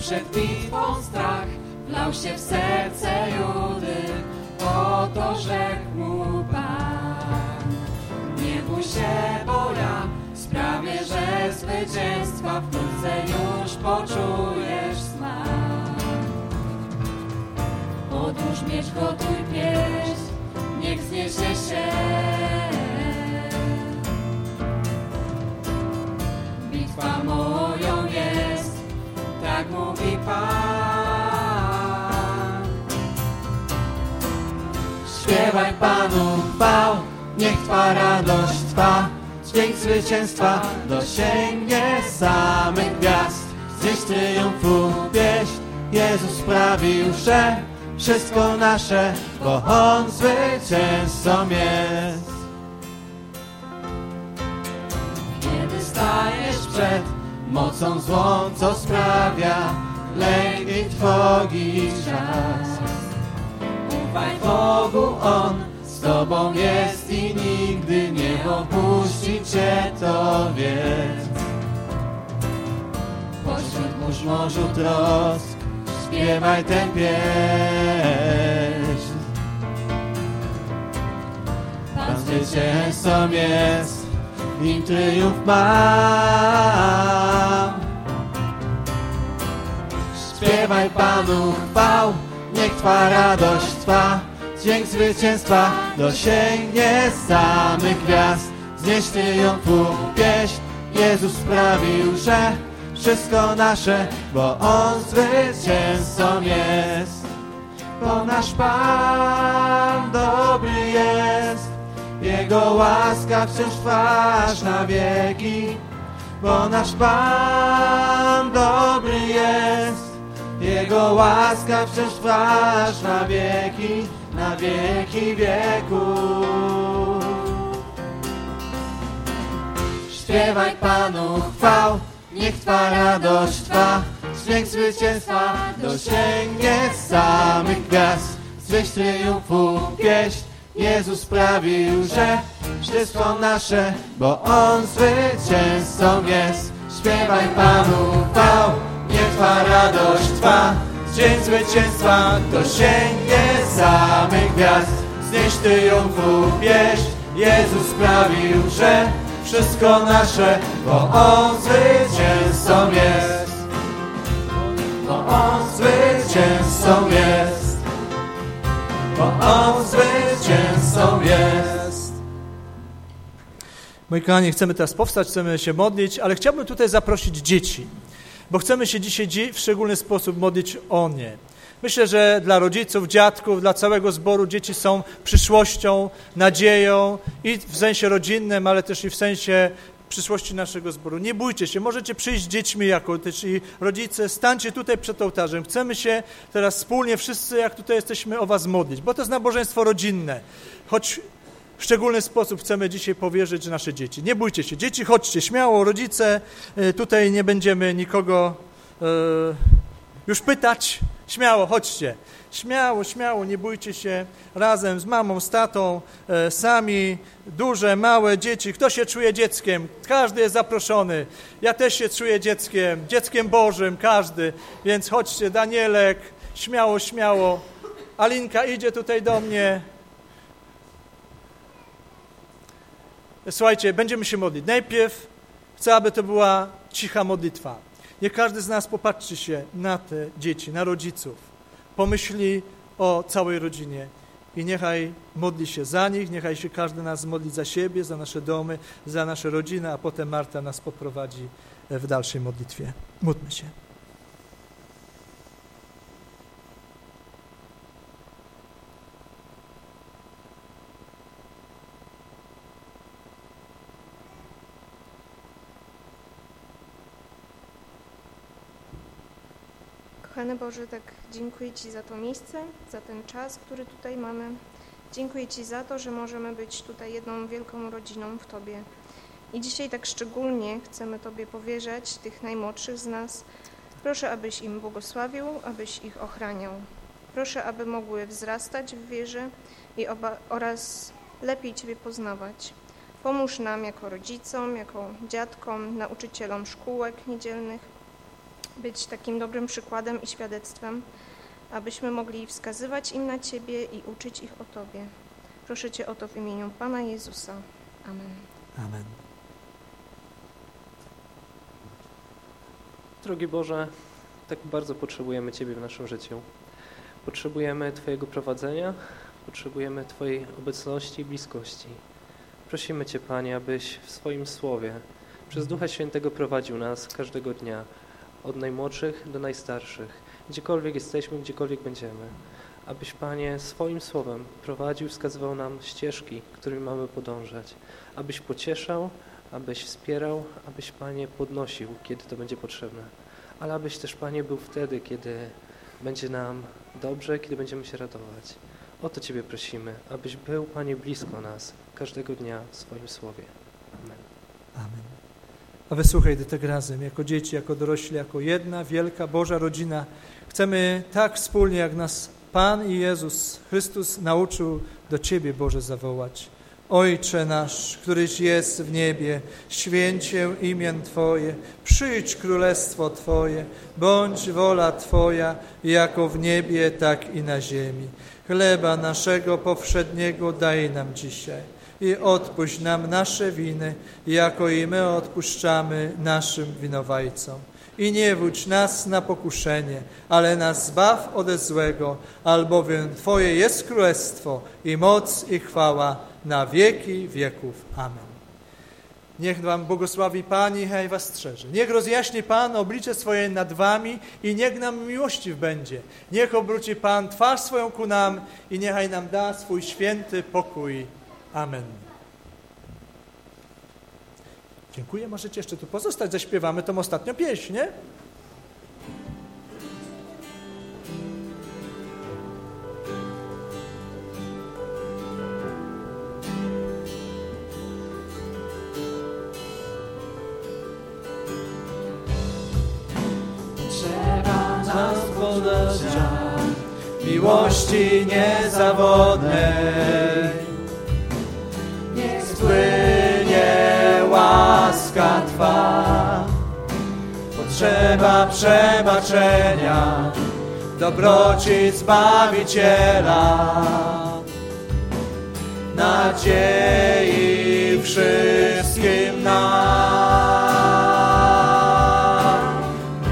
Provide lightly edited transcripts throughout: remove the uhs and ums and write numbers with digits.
przed bitwą strach wlał się w serce Judy, oto rzekł mu Pan. Nie bój się, bo ja sprawię, że zwycięstwa wkrótce już poczujesz smak. Odłóż miecz, gotuj pieśń, niech zniesie się. Bitwa moją jest, tak mówi Pan. Śpiewaj Panu chwał, niech Twa radość trwa. Dźwięk zwycięstwa dosięgnie samych gwiazd. Znieś triumfu pieśń, Jezus sprawił, że wszystko nasze, bo On zwycięzcą jest. Kiedy stajesz przed mocą złą, co sprawia lęk i trwogi czas, ufaj Bogu, On z Tobą jest i nigdy nie opuści Cię, to wiedz. Pośród burz, morzu trosk śpiewaj tę pieśń. Pan zwycięzcą jest, im triumf mam. Śpiewaj Panu chwał, niech Twa radość trwa. Dźwięk zwycięstwa dosięgnie samych gwiazd. Znieś triumfu pieśń, Jezus sprawił, że wszystko nasze, bo On zwycięzcą jest. Bo nasz Pan dobry jest, Jego łaska wciąż trwa aż na wieki. Bo nasz Pan dobry jest, Jego łaska wciąż trwa aż na wieki wieków. Śpiewaj Panu chwał, niech Twa radość trwa. Dźwięk zwycięstwa dosięgnie samych gwiazd. Zwyś triumfu pieśń, Jezus sprawił, że wszystko nasze, bo On zwycięzcą jest. Śpiewaj Panu chwał, niech Twa radość trwa. Dźwięk zwycięstwa dosięgnie samych gwiazd. Znieś triumfu pieśń, Jezus sprawił, że wszystko nasze, bo On zwycięzcą jest. Bo On zwycięzcą jest. Bo On zwycięzcą jest. Moi kochani, chcemy teraz powstać, chcemy się modlić, ale chciałbym tutaj zaprosić dzieci, bo chcemy się dzisiaj w szczególny sposób modlić o nie. Myślę, że dla rodziców, dziadków, dla całego zboru dzieci są przyszłością, nadzieją i w sensie rodzinnym, ale też i w sensie przyszłości naszego zboru. Nie bójcie się, możecie przyjść z dziećmi jako też i rodzice, stańcie tutaj przed ołtarzem. Chcemy się teraz wspólnie wszyscy, jak tutaj jesteśmy, o was modlić, bo to jest nabożeństwo rodzinne, choć w szczególny sposób chcemy dzisiaj powierzyć nasze dzieci. Nie bójcie się, dzieci, chodźcie śmiało, rodzice, tutaj nie będziemy nikogo już pytać, śmiało, chodźcie. Śmiało, śmiało, nie bójcie się, razem z mamą, z tatą, sami, duże, małe dzieci. Kto się czuje dzieckiem? Każdy jest zaproszony. Ja też się czuję dzieckiem Bożym, każdy. Więc chodźcie, Danielek, śmiało, śmiało. Alinka idzie tutaj do mnie. Słuchajcie, będziemy się modlić. Najpierw chcę, aby to była cicha modlitwa. Niech każdy z nas popatrzy się na te dzieci, na rodziców. Pomyśli o całej rodzinie i niechaj modli się za nich, niechaj się każdy nas modli za siebie, za nasze domy, za nasze rodziny, a potem Marta nas poprowadzi w dalszej modlitwie. Módlmy się. Kochany Boże, tak dziękuję Ci za to miejsce, za ten czas, który tutaj mamy. Dziękuję Ci za to, że możemy być tutaj jedną wielką rodziną w Tobie. I dzisiaj tak szczególnie chcemy Tobie powierzać tych najmłodszych z nas. Proszę, abyś im błogosławił, abyś ich ochraniał. Proszę, aby mogły wzrastać w wierze oraz lepiej Ciebie poznawać. Pomóż nam jako rodzicom, jako dziadkom, nauczycielom szkółek niedzielnych, być takim dobrym przykładem i świadectwem, abyśmy mogli wskazywać im na Ciebie i uczyć ich o Tobie. Proszę Cię o to w imieniu Pana Jezusa. Amen. Amen. Drogi Boże, tak bardzo potrzebujemy Ciebie w naszym życiu. Potrzebujemy Twojego prowadzenia, potrzebujemy Twojej obecności i bliskości. Prosimy Cię, Panie, abyś w swoim Słowie przez Ducha Świętego prowadził nas każdego dnia, od najmłodszych do najstarszych, gdziekolwiek jesteśmy, gdziekolwiek będziemy. Abyś, Panie, swoim Słowem prowadził, wskazywał nam ścieżki, którymi mamy podążać. Abyś pocieszał, abyś wspierał, abyś, Panie, podnosił, kiedy to będzie potrzebne. Ale abyś też, Panie, był wtedy, kiedy będzie nam dobrze, kiedy będziemy się radować. O to Ciebie prosimy, abyś był, Panie, blisko nas każdego dnia w swoim Słowie. Amen. Amen. A wysłuchaj tak razem, jako dzieci, jako dorośli, jako jedna wielka Boża rodzina. Chcemy tak wspólnie, jak nas Pan i Jezus Chrystus nauczył, do Ciebie, Boże, zawołać. Ojcze nasz, któryś jest w niebie, święć się imię Twoje, przyjdź królestwo Twoje, bądź wola Twoja, jako w niebie, tak i na ziemi. Chleba naszego powszedniego daj nam dzisiaj i odpuść nam nasze winy, jako i my odpuszczamy naszym winowajcom. I nie wódź nas na pokuszenie, ale nas zbaw ode złego, albowiem Twoje jest królestwo i moc i chwała na wieki wieków. Amen. Niech Wam błogosławi Pan i niech Was strzeże. Niech rozjaśni Pan oblicze swoje nad Wami i niech nam miłościw będzie. Niech obróci Pan twarz swoją ku nam i niechaj nam da swój święty pokój. Amen. Dziękuję. Możecie jeszcze tu pozostać. Zaśpiewamy tą ostatnią pieśń, nie? Trzeba nas podążać miłości niezawodnej. Niech spłynie łaska Twa. Potrzeba przebaczenia, dobroci Zbawiciela, nadziei wszystkim nam.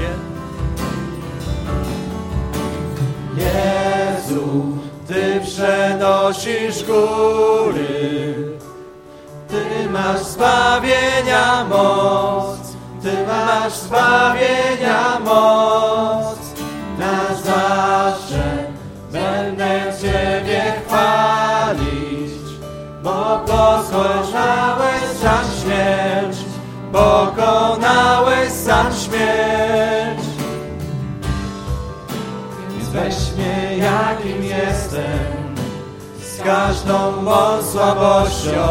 Jezu, Ty przenosisz góry, Ty masz zbawienia moc, Ty masz zbawienia moc. Na zawsze będę Ciebie chwalić, bo pokonałeś sam śmierć, pokonałeś sam śmierć. Więc weź mnie jakim jestem, z każdą mą słabością,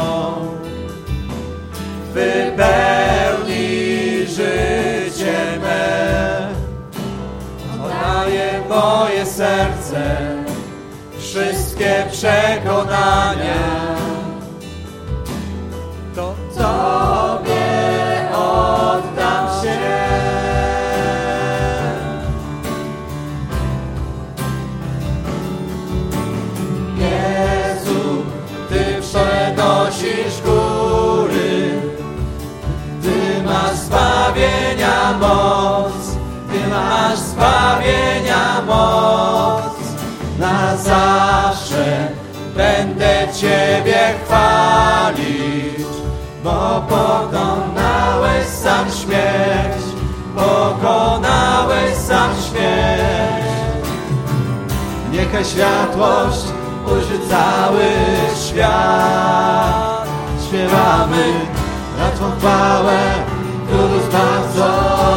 wypełnij życie me. Oddaję moje serce, wszystkie przekonania, to Tobie oddam się. Jezu, Ty przenosisz góry, Ty masz zbawienia moc, Ty masz zbawienia moc. Na zawsze będę Ciebie chwalić, bo pokonałeś sam śmierć, pokonałeś sam śmierć. Niechaj światłość ujrzy cały świat. Śpiewamy na Twą chwałę, Królu Zbawco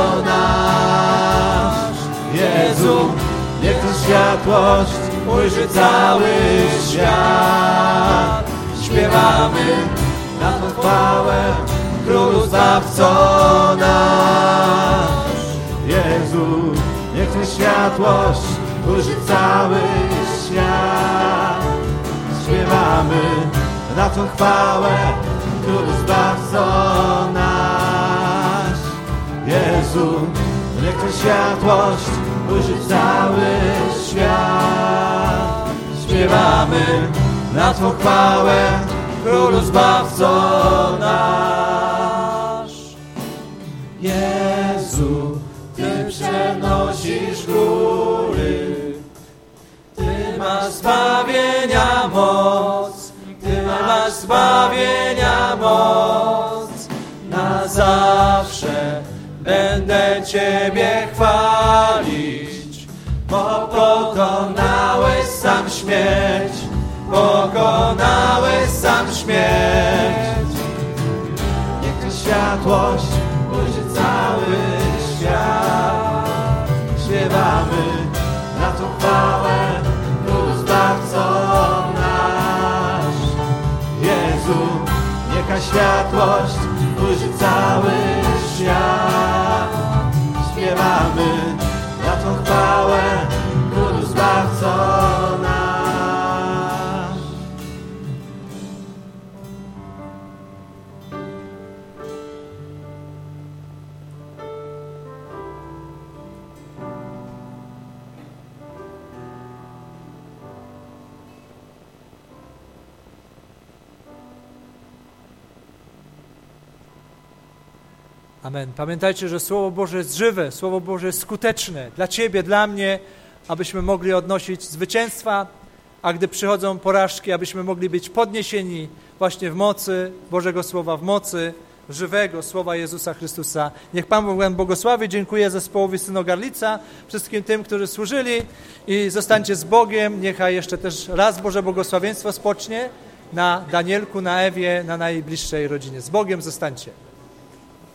nasz. Jezu, niech Tę światłość ujrzy cały świat. Śpiewamy na Twą chwałę, Królu Zbawco nasz. Jezu, niech Tę światłość ujrzy cały świat. Śpiewamy na Twą chwałę, Królu Zbawco nasz. Jezu, Niech ta światłość ujrzy cały świat. Śpiewamy na Twą chwałę, Królu Zbawco nasz. Jezu, Ty przenosisz góry, Ty masz zbawienia moc, Ty masz zbawienia moc. Na zawsze będę Ciebie chwalić, bo pokonałeś sam śmierć, pokonałeś sam śmierć. Niech ta światłość ujrzy cały świat. Śpiewamy na Tą chwałę, Królu Zbawco nasz. Jezu, niech ta światłość ujrzy cały świat. Śpiewamy na Tą chwałę, Królu Zbawco nasz. Amen. Pamiętajcie, że Słowo Boże jest żywe, Słowo Boże jest skuteczne dla Ciebie, dla mnie, abyśmy mogli odnosić zwycięstwa, a gdy przychodzą porażki, abyśmy mogli być podniesieni właśnie w mocy Bożego Słowa, w mocy żywego Słowa Jezusa Chrystusa. Niech Pan Bóg błogosławi. Dziękuję zespołowi Synogarlica, wszystkim tym, którzy służyli i zostańcie z Bogiem. Niechaj jeszcze też raz Boże błogosławieństwo spocznie na Danielku, na Ewie, na najbliższej rodzinie. Z Bogiem zostańcie.